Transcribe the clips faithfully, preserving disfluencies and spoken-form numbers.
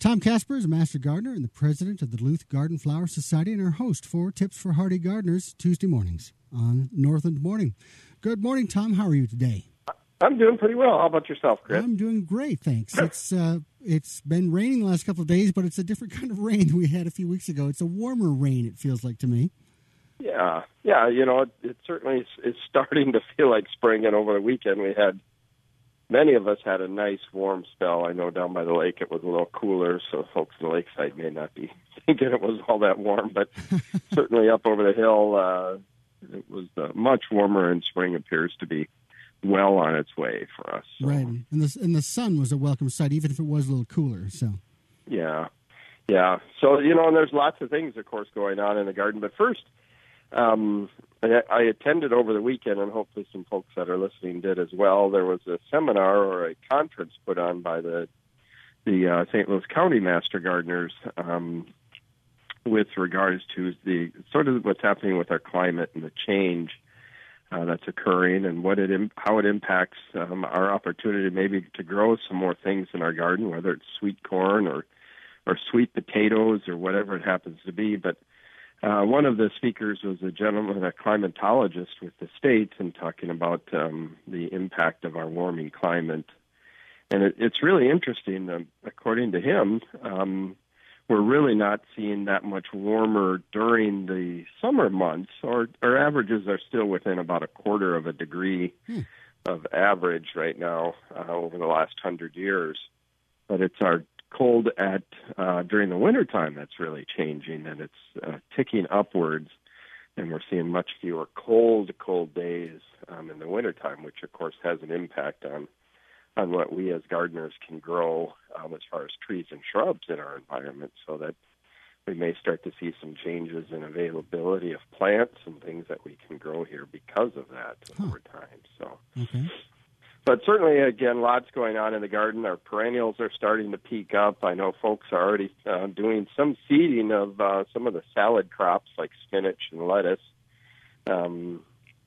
Tom Casper is a master gardener and the president of the Duluth Garden Flower Society and our host for Tips for Hardy Gardeners Tuesday mornings on Northland Morning. Good morning, Tom. How are you today? I'm doing pretty well. How about yourself, Chris? I'm doing great, thanks. It's uh, it's been raining the last couple of days, but it's a different kind of rain than we had a few weeks ago. It's a warmer rain, it feels like to me. Yeah, yeah. You know, it, it certainly is, is starting to feel like spring, and over the weekend we had, many of us had a nice warm spell. I know down by the lake it was a little cooler, so folks on the lakeside may not be thinking it was all that warm, but certainly up over the hill, uh, it was uh, much warmer, and spring appears to be well on its way for us. So. Right, and the and the sun was a welcome sight, even if it was a little cooler. So, yeah, yeah. So you know, and there's lots of things, of course, going on in the garden. But first, um, I, I attended over the weekend, and hopefully some folks that are listening did as well. There was a seminar or a conference put on by the the uh, Saint Louis County Master Gardeners um, with regards to the sort of what's happening with our climate and the change Uh, that's occurring, and what it how it impacts um, our opportunity maybe to grow some more things in our garden, whether it's sweet corn or or sweet potatoes or whatever it happens to be. But uh, one of the speakers was a gentleman, a climatologist with the state, and talking about um, the impact of our warming climate. And it, it's really interesting. Um, according to him, um, we're really not seeing that much warmer during the summer months. Our, our averages are still within about a quarter of a degree hmm. of average right now uh, over the last hundred years. But it's our cold at uh, during the wintertime that's really changing, and it's uh, ticking upwards. And we're seeing much fewer cold, cold days um, in the wintertime, which, of course, has an impact on on what we as gardeners can grow um, as far as trees and shrubs in our environment, so that we may start to see some changes in availability of plants and things that we can grow here because of that huh. over time. So, okay. But certainly, again, lots going on in the garden. Our perennials are starting to peak up. I know folks are already uh, doing some seeding of uh, some of the salad crops like spinach and lettuce. Um,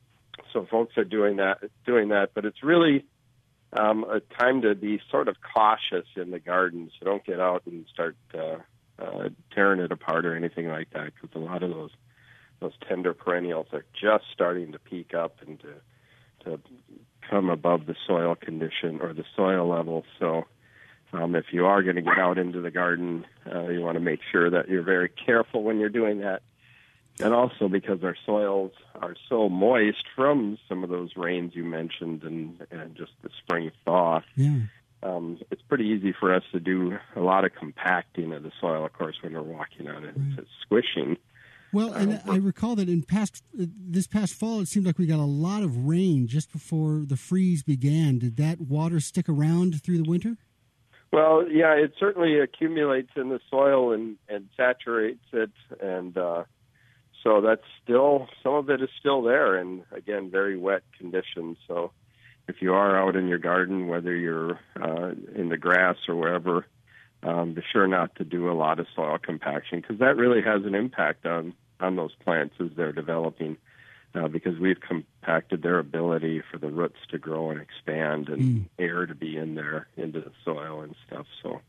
so folks are doing that, doing that, but it's really Um, a time to be sort of cautious in the garden, so don't get out and start uh, uh, tearing it apart or anything like that, because a lot of those those tender perennials are just starting to peak up and to to come above the soil condition or the soil level. So um, if you are going to get out into the garden, uh, you want to make sure that you're very careful when you're doing that. And also because our soils are so moist from some of those rains you mentioned and, and just the spring thaw, yeah. um, it's pretty easy for us to do a lot of compacting of the soil, of course, when we're walking on it. Right. It's squishing. Well, and uh, I recall that in past this past fall, it seemed like we got a lot of rain just before the freeze began. Did that water stick around through the winter? Well, yeah, it certainly accumulates in the soil and, and saturates it, and uh So that's still, some of it is still there, and again, very wet conditions. So if you are out in your garden, whether you're uh, in the grass or wherever, um, be sure not to do a lot of soil compaction, because that really has an impact on, on those plants as they're developing, uh, because we've compacted their ability for the roots to grow and expand and mm. air to be in there into the soil and stuff. So.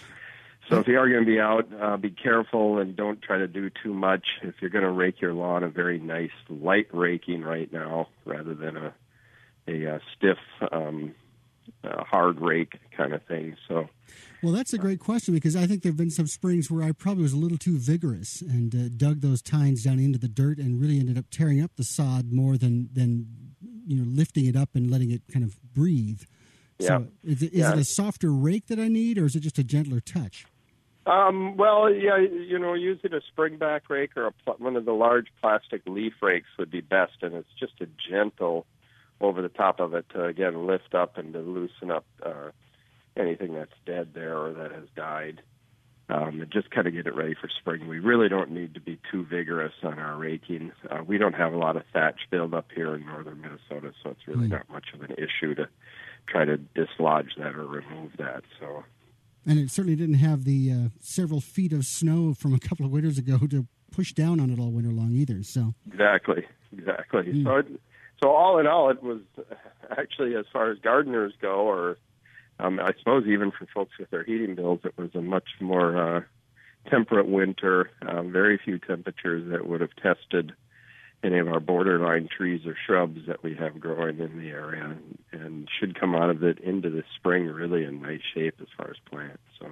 So if you are going to be out, uh, be careful and don't try to do too much. If you're going to rake your lawn, a very nice light raking right now rather than a a, a stiff, um, uh, hard rake kind of thing. So, well, that's a great question, because I think there have been some springs where I probably was a little too vigorous and uh, dug those tines down into the dirt and really ended up tearing up the sod more than, than you know, lifting it up and letting it kind of breathe. Yeah. So is, it, is yeah. it a softer rake that I need, or is it just a gentler touch? Um, well, yeah, you know, using a springback rake or a pl- one of the large plastic leaf rakes would be best, and it's just a gentle over the top of it to, again, lift up and to loosen up uh, anything that's dead there or that has died, um, and just kind of get it ready for spring. We really don't need to be too vigorous on our raking. Uh, we don't have a lot of thatch buildup here in northern Minnesota, so it's really mm. not much of an issue to try to dislodge that or remove that, so... And it certainly didn't have the uh, several feet of snow from a couple of winters ago to push down on it all winter long either. So exactly, exactly. Mm. So, it, so all in all, it was actually, as far as gardeners go, or um, I suppose even for folks with their heating bills, it was a much more uh, temperate winter, uh, very few temperatures that would have tested any of our borderline trees or shrubs that we have growing in the area, and, and should come out of it into the spring really in nice shape as far as plants. So.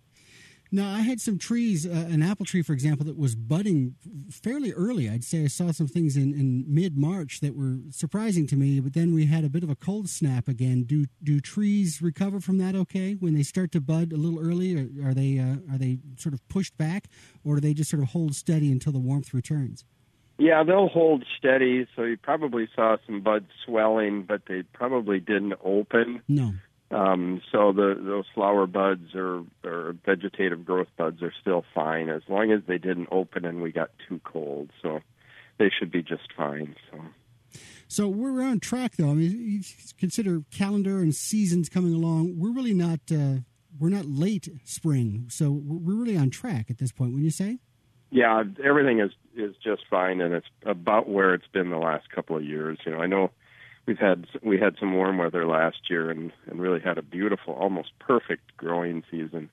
Now, I had some trees, uh, an apple tree, for example, that was budding fairly early. I'd say I saw some things in, in mid-March that were surprising to me, but then we had a bit of a cold snap again. Do do trees recover from that okay when they start to bud a little early? Or are they uh, are they sort of pushed back, or do they just sort of hold steady until the warmth returns? Yeah, they'll hold steady, so you probably saw some buds swelling, but they probably didn't open. No. Um, so the, those flower buds or, or vegetative growth buds are still fine as long as they didn't open and we got too cold. So they should be just fine. So, so we're on track, though. I mean, you consider calendar and seasons coming along. We're really not uh, we're not late spring, so we're really on track at this point. Wouldn't you say? Yeah, everything is is just fine, and it's about where it's been the last couple of years. You know, I know. We've had we had some warm weather last year and, and really had a beautiful, almost perfect growing season.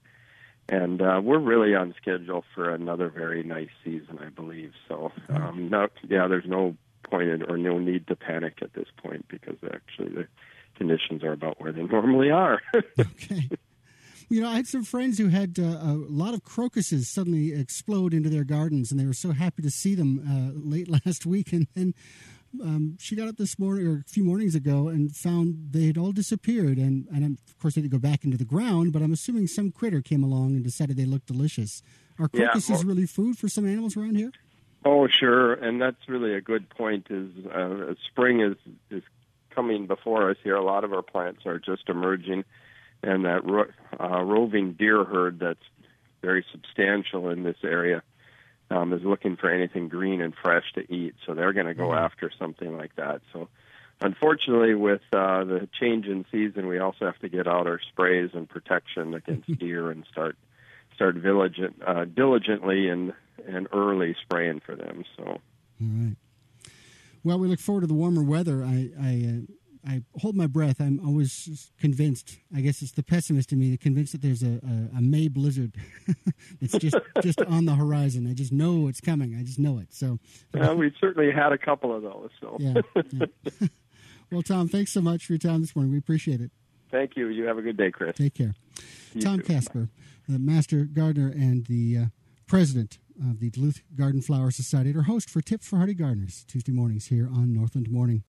And uh, we're really on schedule for another very nice season, I believe. So, um, no, yeah, there's no point in, or no need to panic at this point because actually the conditions are about where they normally are. Okay. You know, I had some friends who had uh, a lot of crocuses suddenly explode into their gardens, and they were so happy to see them uh, late last week. And then um, she got up this morning, or a few mornings ago, and found they had all disappeared. And, and of course, they didn't go back into the ground, but I'm assuming some critter came along and decided they looked delicious. Are crocuses yeah, well, really food for some animals around here? Oh, sure, and that's really a good point. Is uh, spring is is coming before us here. A lot of our plants are just emerging. And that ro- uh, roving deer herd that's very substantial in this area um, is looking for anything green and fresh to eat. So they're going to go mm-hmm. after something like that. So unfortunately, with uh, the change in season, we also have to get out our sprays and protection against deer and start start diligent, uh, diligently and, and early spraying for them. So, all right. Well, we look forward to the warmer weather. I. I uh... I hold my breath. I'm always convinced, I guess it's the pessimist in me, that convinced that there's a, a, a May blizzard that's just, just on the horizon. I just know it's coming. I just know it. So, well, we've certainly had a couple of those. So. yeah, yeah. Well, Tom, thanks so much for your time this morning. We appreciate it. Thank you. You have a good day, Chris. Take care. You Tom too. Casper, the Master Gardener and the uh, President of the Duluth Garden Flower Society, our host for Tips for Hardy Gardeners, Tuesday mornings here on Northland Morning.